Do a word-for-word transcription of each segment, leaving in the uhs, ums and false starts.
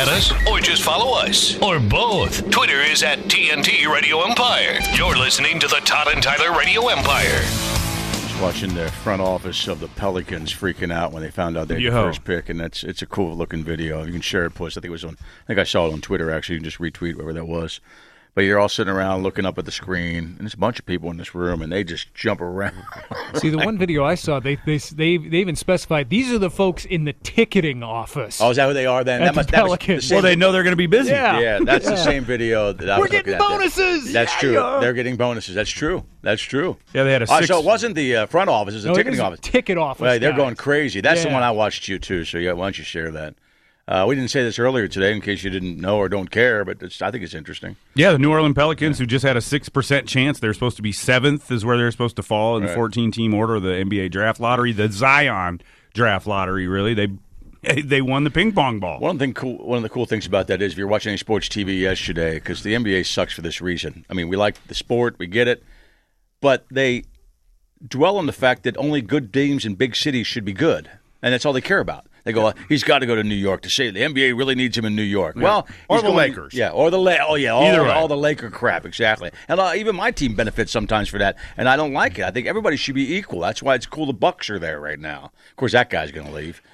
at us or just follow us or both. Twitter is at T N T Radio Empire. You're listening to the Todd and Tyler Radio Empire. Just watching the front office of the Pelicans freaking out when they found out they had the Yo. first pick, and that's it's a cool looking video. You can share it, post. I think it was on. I think I saw it on Twitter. Actually, you can just retweet wherever that was. But you're all sitting around looking up at the screen, and there's a bunch of people in this room, and they just jump around. See, the one video I saw, they they they they even specified these are the folks in the ticketing office. Oh, is that who they are then? At that the must, that was Pelicans. the same- Well, they know they're going to be busy. Yeah. Yeah, that's the Yeah. same video that I We're was looking getting at there. bonuses! That's Yeah, true. yeah. They're getting bonuses. That's true. That's true. Yeah, they had a Oh, six. so it wasn't the uh, front office. It was the No, it ticketing was the office. ticket office. Well, they're guys. going crazy. That's the Yeah. one I watched you, too. So yeah, why don't you share that? Uh, we didn't say this earlier today in case you didn't know or don't care, but it's, I think it's interesting. Yeah, the New Orleans Pelicans, who just had a six percent chance. They're supposed to be seventh is where they're supposed to fall in the Right. fourteen-team order of the N B A draft lottery, the Zion draft lottery, really. They they won the ping pong ball. One thing, cool, one of the cool things about that is if you're watching any sports T V yesterday, because the N B A sucks for this reason. I mean, we like the sport, we get it, but they dwell on the fact that only good teams in big cities should be good, and that's all they care about. They go, he's got to go to New York to say the N B A really needs him in New York. Well, Or he's the going- Lakers. Yeah, or the La- oh yeah, all, Either way. all the Laker crap, exactly. And uh, even my team benefits sometimes for that, and I don't like it. I think everybody should be equal. That's why it's cool the Bucks are there right now. Of course, that guy's going to leave,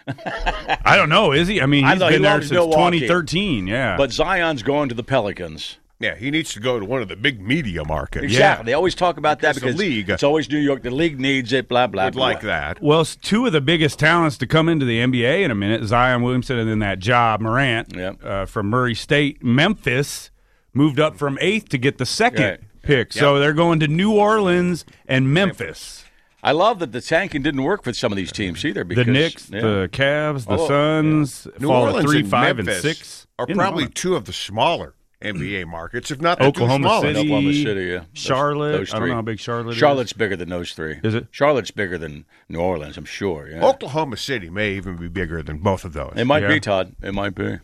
I don't know, is he? I mean, I he's know, he been there loves since Milwaukee. twenty thirteen, yeah. but Zion's going to the Pelicans. Yeah, he needs to go to one of the big media markets. Exactly. They always talk about that Because because the league- it's always New York. The league needs it, blah, blah, Would blah. like that. Well, it's two of the biggest talents to come into the N B A in a minute, Zion Williamson and then that Ja Morant Yep. uh, from Murray State. Memphis moved up from eighth to get the second Right. pick. So they're going to New Orleans and Memphis. I love that the tanking didn't work for some of these teams either. The Because, Knicks, yeah. the Cavs, the Oh, Suns New fall Orleans at three, and five, Memphis and six. are In probably the- two of the smaller N B A markets, if not the Oklahoma two smallest. City, Oklahoma City, yeah. Those- Charlotte. those I don't three. know how big Charlotte is. Charlotte's bigger than those three. Is it? Charlotte's bigger than New Orleans, I'm sure. Yeah. Oklahoma City may even be bigger than both of those. It might Yeah. be, Todd. It might be.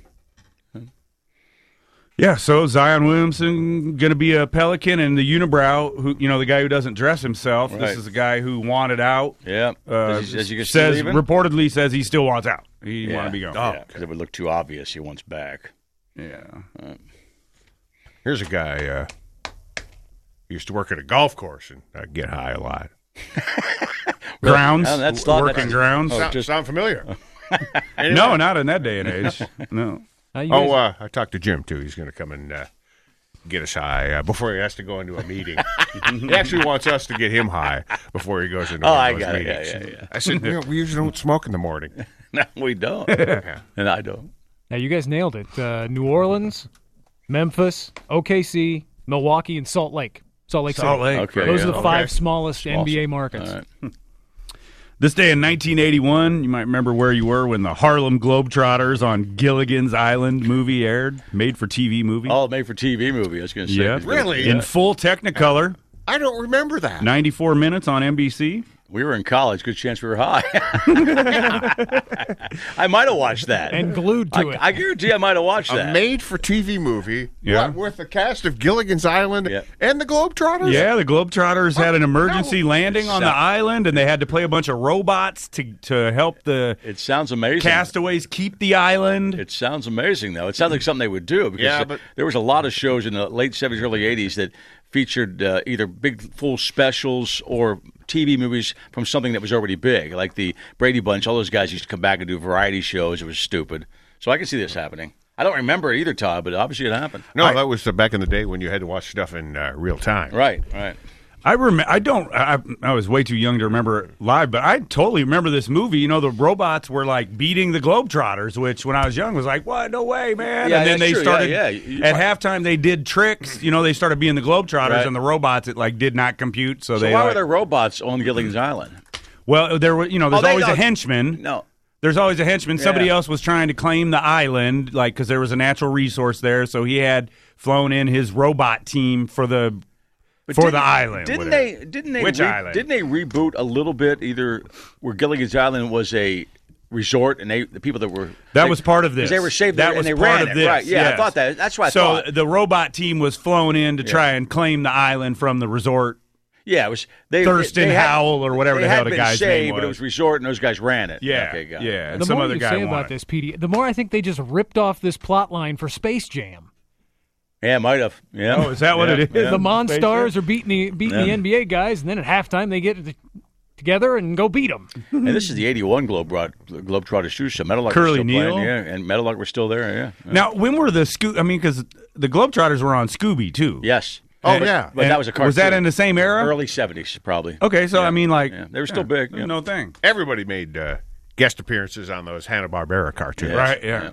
Yeah, so Zion Williamson going to be a Pelican, and the unibrow, who you know, the guy who doesn't dress himself. Right. This is a guy who wanted out. Yeah. Uh, Is he- is he still says leaving? reportedly says he still wants out. He Yeah. want to be gone. Yeah, because it would look too obvious he wants back. Yeah. Here's a guy uh, he used to work at a golf course and uh, get high a lot. Grounds. Oh, that's w- not- working that's- grounds. oh, Sound, just- sound familiar? No, not in that day and age. No. Uh, you guys- Oh, uh, I talked to Jim, too. He's going to come and uh, get us high uh, before he has to go into a meeting. He actually wants us to get him high before he goes into Oh, one I of those got it. meetings. Yeah, yeah, yeah. I said, "You know, we usually don't smoke in the morning. No, we don't. Yeah. And I don't. Now, you guys nailed it. Uh, New Orleans, Memphis, O K C, Milwaukee, and Salt Lake. Salt Lake Salt City. Lake. Okay, Those yeah. are the Okay. five smallest N B A markets. All right. This day in nineteen eighty-one, you might remember where you were when the Harlem Globetrotters on Gilligan's Island movie aired, made-for-T V movie. Oh, made for T V movie, I was going to say. Yeah. Really? In full Technicolor, I don't remember that. ninety-four minutes on N B C. We were in college. Good chance we were high. I might have watched that. And glued to I, it. I guarantee I might have watched A that. made-for-T V movie Yeah. what, with the cast of Gilligan's Island Yeah. and the Globetrotters? Yeah, the Globetrotters had an emergency hell? landing on the island, and they had to play a bunch of robots to to help the It sounds amazing. castaways keep the island. It sounds amazing, though. It sounds like something they would do. Because Yeah, but- there was a lot of shows in the late seventies, early eighties that featured uh, either big full specials or T V movies from something that was already big, like the Brady Bunch. All those guys used to come back and do variety shows. It was stupid. So I can see this happening. I don't remember it either, Todd, but obviously it happened. No, that was uh, back in the day when you had to watch stuff in uh, real time. Right, right. I rem- I don't. I, I was way too young to remember it live, but I totally remember this movie. You know, the robots were like beating the Globetrotters, which when I was young was like, what? No way, man! Yeah, and then that's they true. started Yeah, yeah. You- at halftime. They did tricks. You know, they started being the Globetrotters, Right. and the robots it like did not compute. So, So they why like, were there robots on Gilligan's Island? well, there were. You know, there's Oh, they always a don't- henchman. No. There's always a henchman. Somebody Yeah. else was trying to claim the island, like because there was a natural resource there. So he had flown in his robot team for the But for didn't- the island. Didn't whatever. they? Didn't they? Which re- island? Didn't they reboot a little bit? Either where Gilligan's Island was a resort, and they the people that were That they- was part of this. 'cause they were saved That there was and they part ran of it. this. Right? Yeah, I yes. thought that. That's what I so thought. the robot team was flown in to try and claim the island from the resort. Yeah, it was they, Thurston they had, Howell or whatever they the hell had the been guy's saved, name was. But it was Resort, and those guys ran it. Yeah, okay, got yeah. it. And The some more other you guy say won about it. this, P D, the more I think they just ripped off this plot line for Space Jam. Yeah, might have. Yeah. Oh, is that what Yeah, it is? yeah. The Monstars are beating the beating Yeah. the N B A guys, and then at halftime they get t- together and go beat them. And this is the eighty-one Globe Globetrotters too. So Meadowlark Curly was still Neal? playing, yeah, and Meadowlark were still there. Yeah. yeah. Now, when were the Sco- I mean, because the Globetrotters were on Scooby too. Yes. Oh, But- yeah. But And that was a cartoon. Was that in the same era? early seventies, probably. Okay, so Yeah. I mean, like Yeah. They were still big, yeah. No thing. Everybody made uh, guest appearances on those Hanna-Barbera cartoons. Yes. Right, yeah.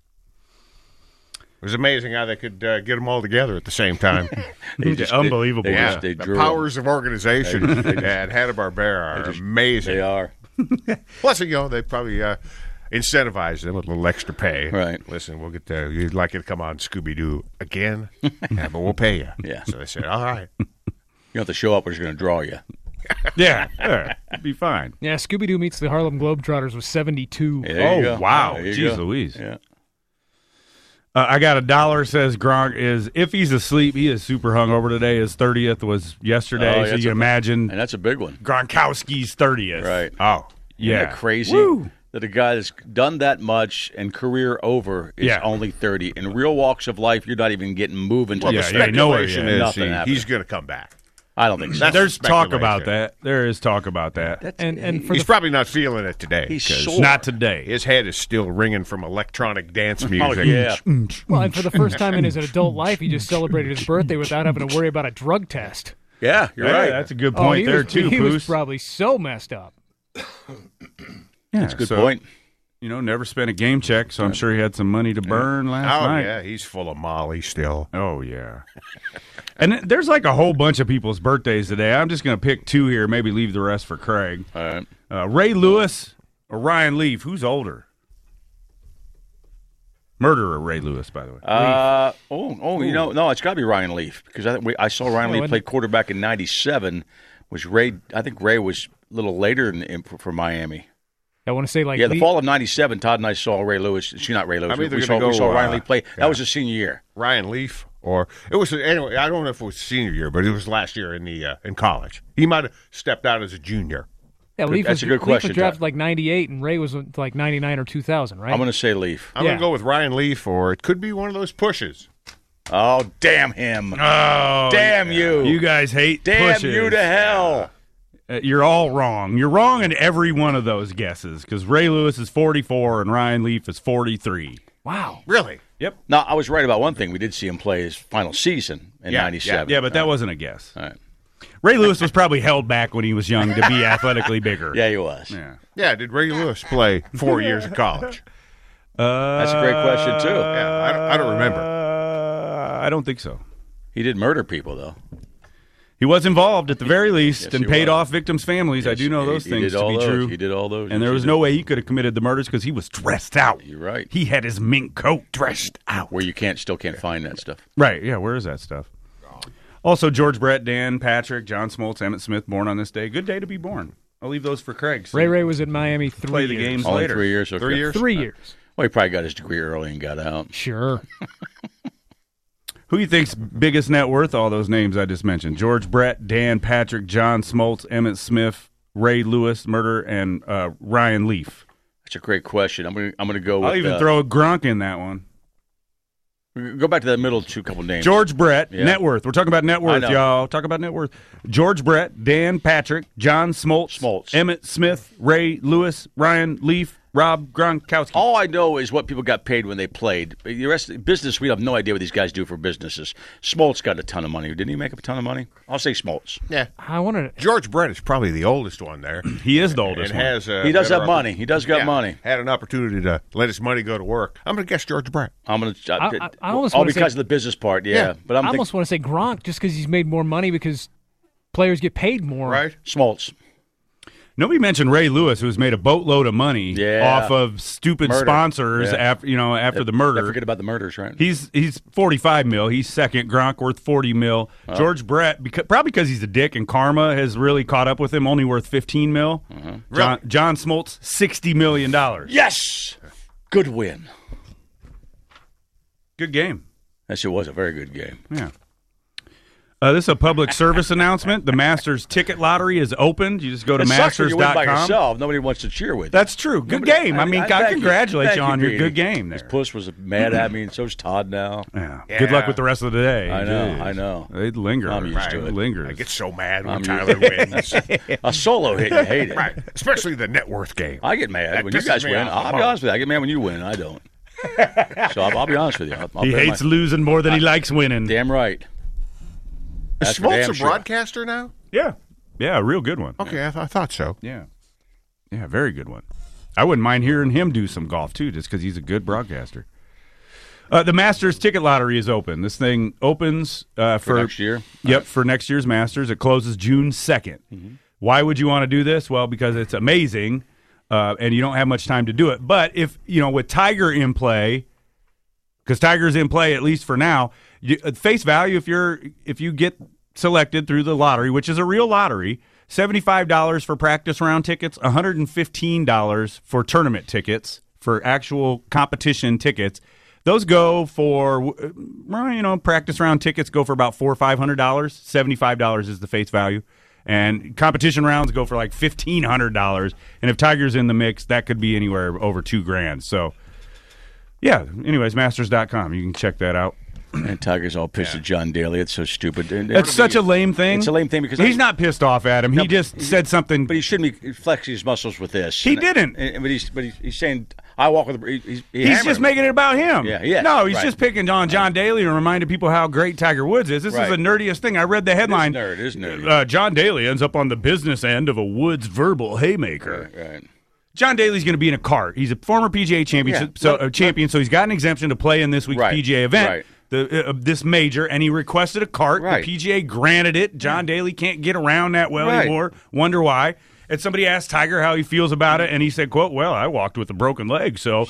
It was amazing how they could uh, get them all together at the same time. They just- Unbelievable. They, they yeah, just, they the drew powers of organization at Hanna-Barbera are just- amazing. They are. Plus, you know, they probably uh, incentivize them with a little extra pay. Right. Listen, we'll get the, you'd like you to come on Scooby-Doo again? Yeah, but we'll pay you. Yeah. So they said, all right. You don't have to show up. We're just going to draw you. Yeah, yeah, it'd be fine. Yeah, Scooby Doo meets the Harlem Globetrotters was seventy-two. Yeah, there you Oh, go. wow. There you Jeez go. Louise. Yeah. Uh, I got a dollar. Says Gronk is if he's asleep, he is super hungover today. His thirtieth was yesterday, Oh, so that's you can a- imagine And that's a big one. Gronkowski's thirtieth. Right. Oh. Yeah. Isn't that crazy Woo. that a guy that's done that much and career over is Yeah. only thirty. In real walks of life, you're not even getting moving to Well, Yeah, the yeah, nowhere speculation yet. is Nothing he- happening. he's going to come back. I don't think so. That's There's talk speculation. about that. There is talk about that. And and for He's the probably not feeling it today. He's 'cause sore. Not today. His head is still ringing from electronic dance Oh, music. yeah. well, and for the first time in his adult life, he just celebrated his birthday without having to worry about a drug test. Yeah, you're Yeah, right. That's a good Oh, point he there was, too, He was Poos. probably so messed up. Yeah, That's a good so, point. You know, never spent a game check, so I'm sure he had some money to burn last Oh, night. yeah. He's full of Molly still. Oh, yeah. And th- there's like a whole bunch of people's birthdays today. I'm just going to pick two here, maybe leave the rest for Craig. All right. Uh, Ray Lewis or Ryan Leaf? Who's older? Murderer Ray Lewis, by the way. Uh, oh, oh, you know, no, it's got to be Ryan Leaf because I, we, I saw Ryan Oh, Leaf and- play quarterback in ninety-seven. Was Ray? I think Ray was a little later in, in, for Miami. I want to say like Yeah, the Lee- fall of ninety-seven. Todd and I saw Ray Lewis. She not Ray Lewis. I'm either we saw, gonna we go, saw Ryan uh, Leaf play. yeah. That was his senior year. Ryan Leaf, or it was anyway. I don't know if it was senior year, but it was last year in the uh, in college. He might have stepped out as a junior. Yeah, Leaf That's was, a good Leaf question, was drafted Todd. like ninety-eight, and Ray was like ninety-nine or two thousand, right? I'm going to say Leaf. I'm Yeah. gonna go with Ryan Leaf, or it could be one of those pushes. Oh, damn him! Oh, damn you! you guys hate damn pushes. you to hell! Uh, you're all wrong. You're wrong in every one of those guesses because Ray Lewis is forty-four and Ryan Leaf is forty-three. wow. Really? Yep. No, I was right about one thing. We did see him play his final season in Yeah, ninety-seven. Yeah, but that wasn't a guess. All right. Ray Lewis was probably held back when he was young to be athletically bigger. Yeah, he was. Yeah. Yeah. Did Ray Lewis play four years of college? Uh, That's a great question too. Yeah, I don't, I don't remember. Uh, I don't think so. He did murder people though. He was involved at the very least Yes, and he paid was. off victims' families. I Yes, do know he- those he things did to all be those. true. He did all those. And there Yes, was he no did. way he could have committed the murders because he was dressed out. You're right. He had his mink coat dressed out. Where you can't still can't find that stuff. Right, yeah, where is that stuff? Also, George Brett, Dan Patrick, John Smoltz, Emmett Smith, born on this day. Good day to be born. I'll leave those for Craig. so Ray you Ray was in Miami three play the years. games Only later. three years. Okay. Three years? Three years. Well, he probably got his degree early and got out. Sure. Who you think's biggest net worth? All those names I just mentioned: George Brett, Dan Patrick, John Smoltz, Emmett Smith, Ray Lewis, murder, and uh, Ryan Leaf. That's a great question. I'm gonna I'm gonna go. With, I'll even uh, throw a Gronk in that one. Go back to the middle two couple names. George Brett, Yeah. net worth. We're talking about net worth, know. y'all. Talk about net worth. George Brett, Dan Patrick, John Smoltz, Smoltz. Emmett Smith, Ray Lewis, Ryan Leaf, Rob Gronkowski. All I know is what people got paid when they played. The rest of the business, we have no idea what these guys do for businesses. Smoltz got a ton of money. Didn't he make a ton of money? I'll say Smoltz. Yeah. I wanted to. George Brett is probably the oldest one there. He is the oldest and one. has uh, He does better have money. He does got yeah, money. Had an opportunity to let his money go to work. I'm going to guess George Brett. I'm gonna. Uh, I- I- I almost all wanna because say- of the business part. Yeah, Yeah. but I'm I thinking almost want to say Gronk just because he's made more money because players get paid more. Right? Smoltz. Nobody mentioned Ray Lewis, who's made a boatload of money Yeah. off of stupid Murder. sponsors Yeah. after you know after the I murder. forget about the murders, right? He's he's forty-five mil. He's second. Gronk worth forty mil. Oh. George Brett, because, probably because he's a dick and karma has really caught up with him, only worth fifteen mil. Mm-hmm. John, John Smoltz, sixty million dollars. Yes, good win. Good game. Yes, it was a very good game. Yeah. Uh, this is a public service announcement. The Masters ticket lottery is opened. You just go to It sucks when masters you win dot by com. yourself. Nobody wants to cheer with you. That's true. Good Nobody- game. I mean, I, thank congratulate Thank you on your Greedy. good game His there. puss was mad at me, and so's Todd now. Yeah. Yeah. Good luck with the rest of the day. I know, Jeez. I know. They linger. I'm used right. to it. Lingers. I get so mad when I'm Tyler wins. A solo hit, you hate it. Right, especially the net worth game. I get mad That when you pisses guys me win. off. I'll be honest with you. I get mad when you win. I don't. So I'll, I'll be honest with you. I'll, I'll he bet hates my, losing more than he likes winning. Damn right. Is That's for damn Smoltz a sure. broadcaster now? Yeah. Yeah, a real good one. Okay, I, th- I thought so. Yeah. Yeah, very good one. I wouldn't mind hearing him do some golf, too, just because he's a good broadcaster. Uh, the Masters ticket lottery is open. This thing opens uh, for, For next year? Yep, for next year's Masters. It closes June second. Mm-hmm. Why would you want to do this? Well, because it's amazing, uh, and you don't have much time to do it. But if, you know, with Tiger in play, because Tiger's in play at least for now, you, at face value, if you're if you get selected through the lottery, which is a real lottery, seventy-five dollars for practice round tickets, one hundred fifteen dollars for tournament tickets, for actual competition tickets. Those go for, well, you know, practice round tickets go for about four or five hundred dollars. Seventy-five dollars is the face value, and competition rounds go for like fifteen hundred dollars. And if Tiger's in the mix, that could be anywhere over two grand. So, yeah. Anyways, masters dot com. You can check that out. And Tiger's all pissed at John Daly. It's so stupid. And- That's such a lame thing. It's a lame thing because he's I- not pissed off at him. He No, just he- said something. But he shouldn't be flexing his muscles with this. He And- didn't. and- but he's but he's, he's saying I walk with. He, he's he He's hammered just him. making it about him. Yeah, yeah, No, he's right. just picking on John Daly and reminding people how great Tiger Woods is. This Right. is the nerdiest thing. I read the headline. nerd, it is nerdy. Uh, John Daly ends up on the business end of a Woods verbal haymaker. Right, right. John Daly's going to be in a cart. He's a former P G A championship, Yeah, so let- uh, champion, so he's got an exemption to play in this week's Right, P G A event. right. The, uh, this major, and he requested a cart. Right. The P G A granted it. John Daly can't get around that well Right. anymore. Wonder why. And somebody asked Tiger how he feels about it, and he said, quote, well, I walked with a broken leg, so.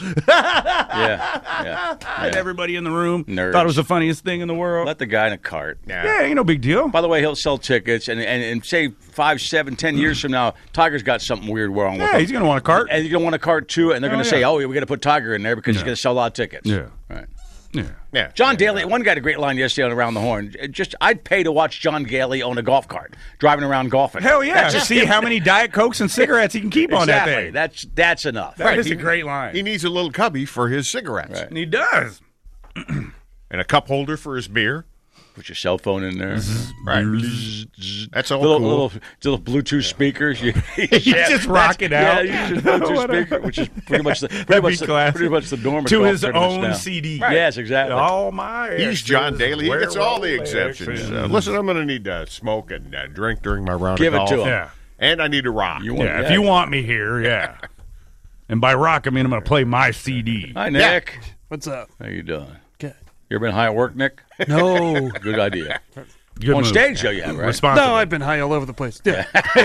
Yeah, yeah. And yeah. everybody in the room Nerds. thought it was the funniest thing in the world. Let the guy in a cart. yeah, ain't no big deal. By the way, he'll sell tickets, and, and, and say five, seven, ten years from now, Tiger's got something weird wrong with Yeah, him. he's going to want a cart. And you're going to want a cart too, and they're Oh, going to say, yeah. oh, yeah, we got to put Tiger in there because he's Yeah. going to sell a lot of tickets. Yeah. Right. Yeah. Yeah. John Daly, one guy had a great line yesterday on Around the Horn. Just, I'd pay to watch John Daly own a golf cart, driving around golfing. Hell yeah. That's To just see how many Diet Cokes and cigarets he can keep on that exactly. thing. That's that's enough. That is He- a great line. He needs a little cubby for his cigarettes Right. And he does. and a cup holder for his beer. Put your cell phone in there. Right. That's all Little, cool. little little Bluetooth speakers. You, You just rock it out. Yeah, you just Bluetooth Whatever. speaker, which is pretty much the pretty That'd much be the, classic. pretty much the norm. of To golf his pretty much own now. C D. Yes, exactly. All my He's John exes Daly. He wear gets all the Rolex. exemptions. Uh, listen, I'm going to need to smoke and uh, drink during my round Give of it golf. to him. Yeah. And I need to rock. You want- Yeah, if you want me here, yeah. And by rock, I mean I'm going to play my C D. Hi, Nick. What's up? How you doing? Good. You ever been high at work, Nick? No. Good idea. Good On move. stage, though, you have, right? Responsible. No, I've been high all over the place. Yeah.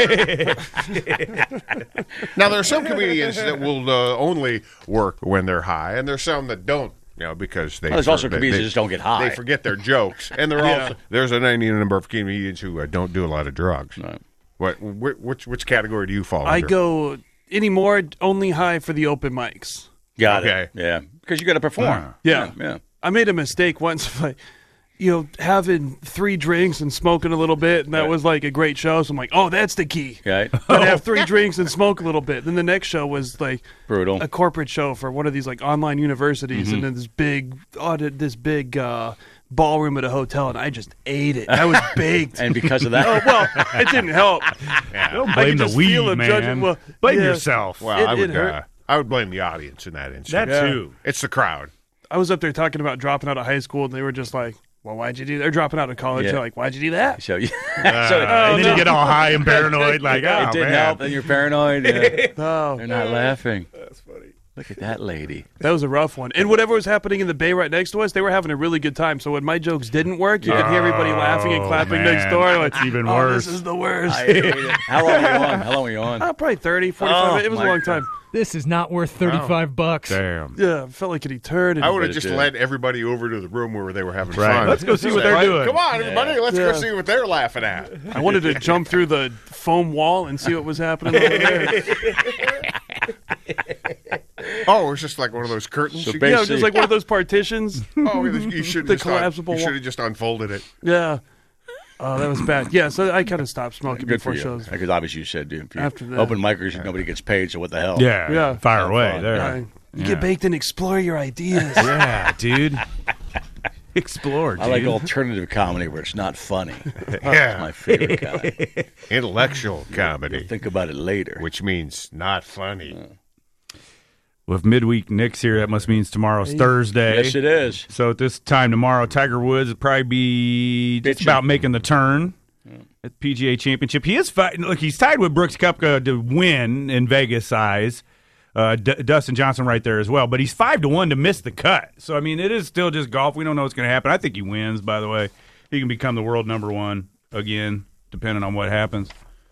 Now, there are some comedians that will uh, only work when they're high, and there's some that don't, you know, because they. Well, there's also they- comedians they- that just don't get high. They forget their jokes, and there are also there's an any number of comedians who uh, don't do a lot of drugs. Right. What wh- which which category do you fall I under? go anymore only high for the open mics. Got Okay. it. Yeah. Because you got to perform. Yeah. Yeah. I made a mistake once by, you know, having three drinks and smoking a little bit, and that Right. was like a great show. So I'm like, oh, that's the key. Right. I'd have three drinks and smoke a little bit. Then the next show was like Brutal. a corporate show for one of these like online universities, Mm-hmm. and then this big, oh, this big uh, ballroom at a hotel, and I just ate it. I was baked. And because of that, oh well, it didn't help. Don't I blame could the just weed, feel him man. judging- well, blame yeah. yourself. Well, It- I would it hurt. uh, I would blame the audience in that instance. that Yeah. too. It's the crowd. I was up there talking about dropping out of high school, and they were just like, "Well, why'd you do that?" They're dropping out of college. Yeah. They're like, "Why'd you do that?" so, yeah. Uh, so and then no. you get all high and paranoid, like, oh, it didn't man. help, and you're paranoid. Yeah. Oh, They're not laughing. That's funny. Look at that lady. that was a rough one. And whatever was happening in the bay right next to us, they were having a really good time. So when my jokes didn't work, you could hear everybody laughing and Oh, clapping man. next door. Like, That's even oh, worse. This is the worst. I hate it. How long were you on? How long were you on? Oh, probably thirty, forty-five. Oh, it was a my long God. time. This is not worth thirty-five bucks. Damn. Yeah, I felt like it turned. I would bet have it just did. led everybody over to the room where they were having Right. fun. Let's go see what they're Right? doing. Come on, everybody. Let's Yeah. go see what they're laughing at. I wanted to jump through the foam wall and see what was happening over there. Oh, it's just like one of those curtains. So You- ba- Yeah, just like one of those partitions. oh, you should the just collapsible You wall. should have just unfolded it. Yeah. Oh, that was bad. Yeah, so I kind of stopped smoking Good before for you. shows. Because obviously you said, dude, if you After that. open micers, nobody gets paid, so what the hell? Yeah, Yeah. fire Have away fun. there. Uh, you Yeah. get baked and explore your ideas. Yeah, dude. Explore, dude. I like alternative comedy where it's not funny. It's Yeah. my favorite kind. Intellectual comedy, Think about it later. which means not funny. With midweek Knicks here, that must means tomorrow's Thursday. Yes, it is. So at this time tomorrow, Tiger Woods will probably be just Bitching. about making the turn at the P G A Championship. He is fighting. Look, he's tied with Brooks Koepka to win in Vegas size. Uh, D- Dustin Johnson right there as well, but he's five to one to miss the cut. So I mean, it is still just golf. We don't know what's going to happen. I think he wins. By the way, he can become the world number one again, depending on what happens.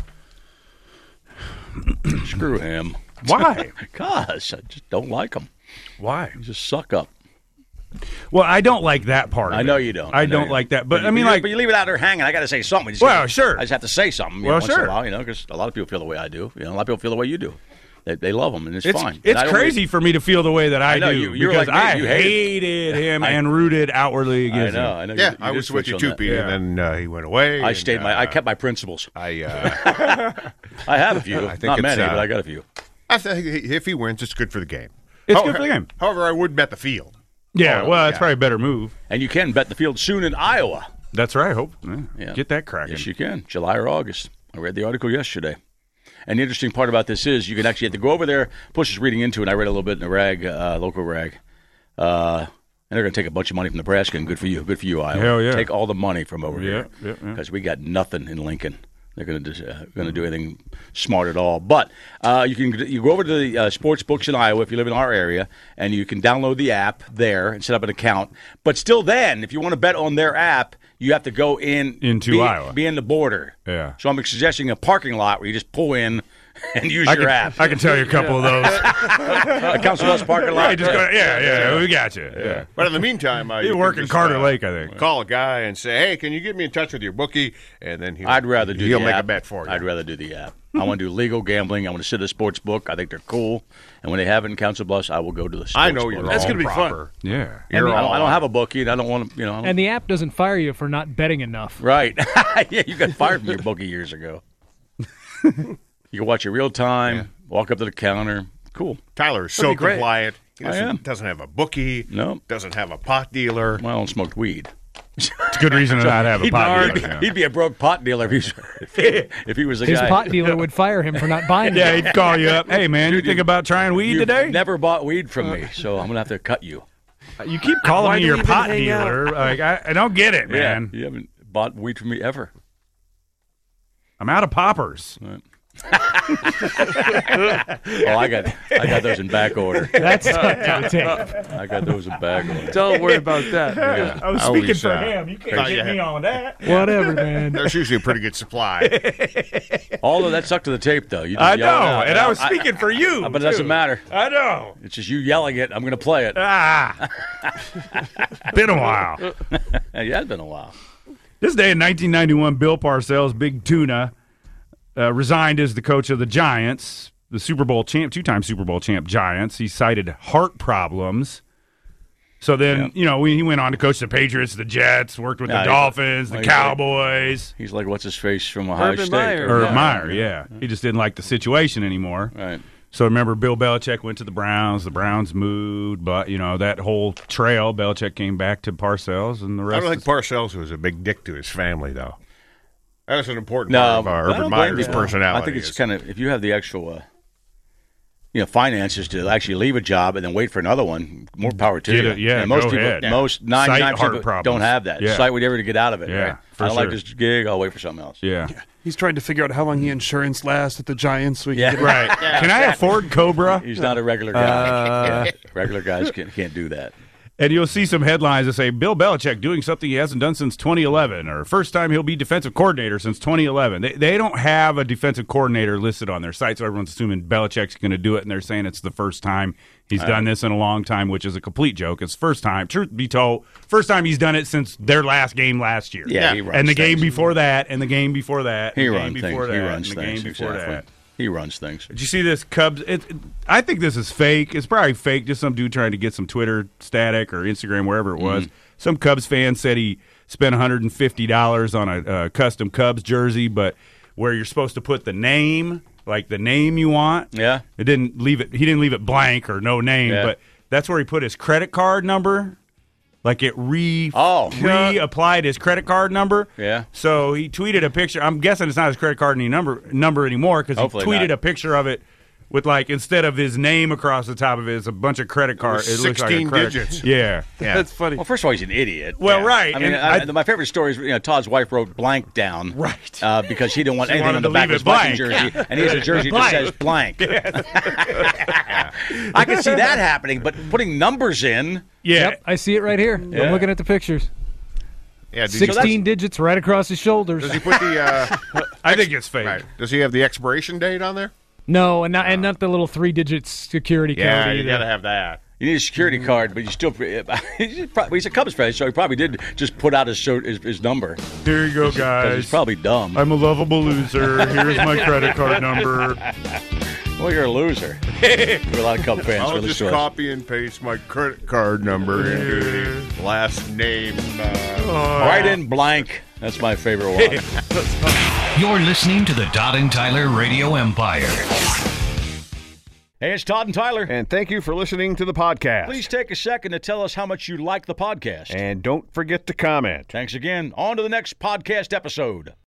Screw him. Why? Because I just don't like him. Why? He's a suck up. Well, I don't like that part. Of I it. know you don't. I, I know don't you like that. But, you- I mean, you- like, but you leave it out there hanging. I got to say something. You just Well, gotta- sure. I just have to say something. You Well, know, once in sure. a while, you know, because a lot of people feel the way I do. You know, a lot of people feel the way you do. They, they love him, and it's, it's fine. it's And I don't crazy really- for me to feel the way that I, I know, do you- you're because like me. I You hate hated him I- and rooted outwardly I against know. him. I know. Yeah, you- you I did was with switch you on too, that. Pete, Yeah. and then uh, he went away. I and, stayed my. I uh, kept my principles. I, uh, I have a few. I think Not it's, many, uh, but I got a few. I think if he wins, it's good for the game. It's How- good for the game. However, I would bet the field. Yeah, Oh, well, that's yeah. probably a better move. And you can bet the field soon in Iowa. That's right. Hope yeah. Yeah. Get that cracking. Yes, you can. July or August. I read the article yesterday. And the interesting part about this is you can actually have to go over there. Push is reading into it. And I read a little bit in the rag, uh, local rag. Uh, and they're going to take a bunch of money from Nebraska. And good for you. Good for you, Iowa. Hell yeah. Take all the money from over Yeah, here. yeah, yeah. Because we got nothing in Lincoln. They're going to uh, going to do anything smart at all. But uh, you can you go over to the uh, sports books in Iowa if you live in our area, and you can download the app there and set up an account. But still, then if you want to bet on their app, you have to go in Into be, Iowa. be in the border. Yeah. So I'm suggesting a parking lot where you just pull in and use I your can, app. I can tell you a couple of those. A Council Bluffs parking lot. Right, just go, yeah, yeah, we got you. Yeah. But in the meantime, uh, You can work in just, Carter uh, Lake, I think. Call a guy and say, "Hey, can you get me in touch with your bookie?" And then he'll, I'd rather do he'll the make app. a bet for you. I'd rather do the app. I want to do legal gambling. I want to sit at a sports book. I think they're cool. And when they have it in Council Bluffs, I will go to the sports I know book. you're That's all gonna be fun. proper. Yeah. I, You're mean, I, don't, all I don't have a bookie, and I don't want to, you know. I don't- And the app doesn't fire you for not betting enough. Right. Yeah, you got fired from your bookie years ago. You can watch it real time, walk up to the counter. Cool. Tyler is so That'd be great. compliant. He I doesn't, am. doesn't have a bookie. No. Doesn't have a pot dealer. Well, I don't smoke weed. It's a good reason to not have a He'd, pot he'd, dealer, yeah. he'd be a broke pot dealer if he was, if he, if he was a His guy. pot dealer would fire him for not buying Yeah, it. he'd call you up. Hey, man, you think about trying weed You've today? never bought weed from me, so I'm going to have to cut you. You keep calling Why me do your we even pot hang out? dealer. Like, I, I don't get it, man. Yeah, you haven't bought weed from me ever. I'm out of poppers. Oh, I got I got those in back order. That's stuck to the tape. I got those in back order. Don't worry about that. Yeah. I was I speaking always, for uh, him. You can't thought get you me had- on that. Whatever, man. There's usually a pretty good supply. All of that stuck to the tape, though. You just I yell it know, out. and I was speaking for you. But it doesn't too. matter. I know. It's just you yelling it. I'm going to play it. Ah. Been a while. Yeah, it has been a while. This day in nineteen ninety-one, Bill Parcells, Big Tuna, uh, resigned as the coach of the Giants, the Super Bowl champ, two-time Super Bowl champ Giants. He cited heart problems. So then, Yeah. you know, we, he went on to coach the Patriots, the Jets, worked with Yeah, the he's Dolphins, like- the he's like- Cowboys. He's like, what's his face from Ohio Urban State? Meyer. Or Yeah. Meyer, yeah. He just didn't like the situation anymore. Right. So remember, Bill Belichick went to the Browns. The Browns moved, but you know that whole trail. Belichick came back to Parcells, and the I rest. don't think is- Parcells was a big dick to his family, though. That's an important No, part of uh, I Urban don't blame Meyer's you. personality. I think it's is- kind of if you have the actual, uh, you know, finances to actually leave a job and then wait for another one. More power to Get you. it, yeah, And most go people, ahead. most Cite ninety-nine heart percent problems. don't have that. Yeah. Cite whatever to get out of it. Yeah, right? for I don't like sure. this gig. I'll wait for something else. Yeah, He's trying to figure out how long the insurance lasts at the Giants so he Yeah. can get right. Can I afford Cobra? He's not a regular guy. Uh, Yeah. Regular guys can't, can't do that. And you'll see some headlines that say Bill Belichick doing something he hasn't done since twenty eleven, or first time he'll be defensive coordinator since twenty eleven. They, they don't have a defensive coordinator listed on their site, so everyone's assuming Belichick's going to do it, and they're saying it's the first time he's done this in a long time, which is a complete joke. It's first time, truth be told, first time he's done it since their last game last year. Yeah, he runs and the game things. before that, and the game before that, He and the runs game things. before that, He runs and the things. game before Exactly. that. He runs things. Did you see this Cubs? It, it- I think this is fake. It's probably fake. Just some dude trying to get some Twitter static or Instagram, wherever it was. Mm-hmm. Some Cubs fan said he spent one hundred fifty dollars on a, a custom Cubs jersey, but where you're supposed to put the name, like the name you want. Yeah. It didn't leave it. He didn't leave it blank or no name, Yeah. but that's where he put his credit card number. Like it re Oh. reapplied his credit card number. Yeah. So he tweeted a picture. I'm guessing it's not his credit card any number number anymore because he Hopefully tweeted not. a picture of it with like instead of his name across the top of it, it's a bunch of credit cards. It looks like a sixteen credit. digits. Yeah. Yeah. That's funny. Well, first of all, he's an idiot. Well, Yeah. right, I mean, and I, I- my favorite story is you know Todd's wife wrote blank down, Right. uh, because she didn't want She anything wanted on the to back of leave his it Viking blank. jersey, and he has a jersey that Blank. says blank. I can see that happening, but putting numbers in. Yeah. Yep, I see it right here. Yeah. I'm looking at the pictures. Yeah, did you- sixteen digits right across his shoulders. Does he put the? Uh, I think it's fake. right. Does he have the expiration date on there? No, and not and not the little three digit security Yeah, code you either. got to have that. You need a security card, but you still. He's, probably, he's a Cubs fan, so he probably did just put out his show, his, his number. Here you go, Because guys. he's probably dumb. I'm a lovable loser. Here's my credit card number. Well, you're a loser. There are a lot of Cub fans. I'll really just sure. copy and paste my credit card number into the last name. Uh, Right in blank. That's my favorite one. You're listening to the Todd and Tyler Radio Empire. Hey, it's Todd and Tyler. And thank you for listening to the podcast. Please take a second to tell us how much you like the podcast. And don't forget to comment. Thanks again. On to the next podcast episode.